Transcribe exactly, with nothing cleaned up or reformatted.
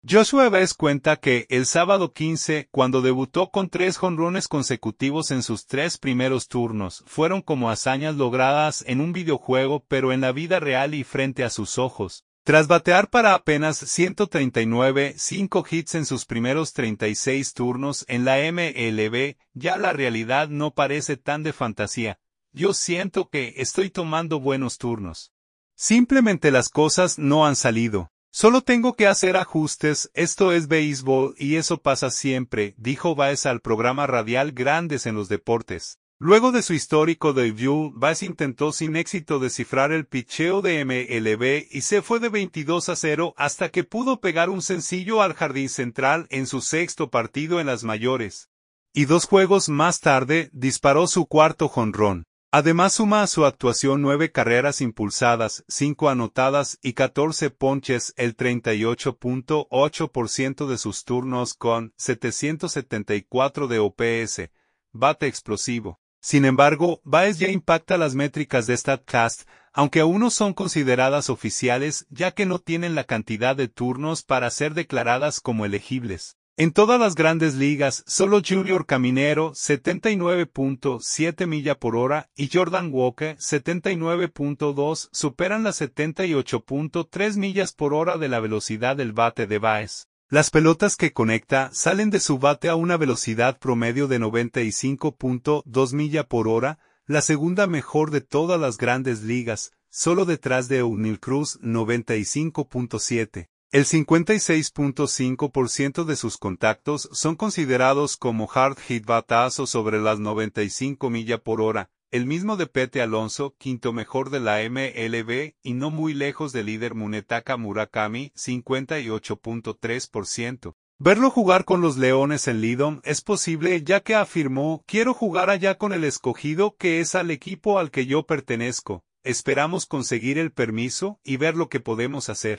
Joshua Baez cuenta que, el sábado quince, cuando debutó con tres jonrones consecutivos en sus tres primeros turnos, fueron como hazañas logradas en un videojuego pero en la vida real y frente a sus ojos. Tras batear para apenas ciento treinta y nueve, cinco hits en sus primeros treinta y seis turnos en la M L B, ya la realidad no parece tan de fantasía. Yo siento que estoy tomando buenos turnos. Simplemente las cosas no han salido. Solo tengo que hacer ajustes, esto es béisbol y eso pasa siempre, dijo Baez al programa radial Grandes en los Deportes. Luego de su histórico debut, Baez intentó sin éxito descifrar el picheo de M L B y se fue de veintidós a cero hasta que pudo pegar un sencillo al jardín central en su sexto partido en las mayores. Y dos juegos más tarde, disparó su cuarto jonrón. Además suma a su actuación nueve carreras impulsadas, cinco anotadas y catorce ponches el treinta y ocho punto ocho por ciento de sus turnos con setecientos setenta y cuatro de O P S, bate explosivo. Sin embargo, Baez ya impacta las métricas de StatCast, aunque aún no son consideradas oficiales ya que no tienen la cantidad de turnos para ser declaradas como elegibles. En todas las grandes ligas, solo Junior Caminero, setenta y nueve punto siete millas por hora, y Jordan Walker, setenta y nueve punto dos, superan las setenta y ocho punto tres millas por hora de la velocidad del bate de Baez. Las pelotas que conecta salen de su bate a una velocidad promedio de noventa y cinco punto dos millas por hora, la segunda mejor de todas las grandes ligas, solo detrás de Oneil Cruz, noventa y cinco punto siete. El cincuenta y seis punto cinco por ciento de sus contactos son considerados como hard hit batazo sobre las noventa y cinco millas por hora, el mismo de Pete Alonso, quinto mejor de la M L B, y no muy lejos del líder Munetaka Murakami, cincuenta y ocho punto tres por ciento. Verlo jugar con los Leones en Lidom es posible ya que afirmó, quiero jugar allá con el escogido que es al equipo al que yo pertenezco, esperamos conseguir el permiso y ver lo que podemos hacer.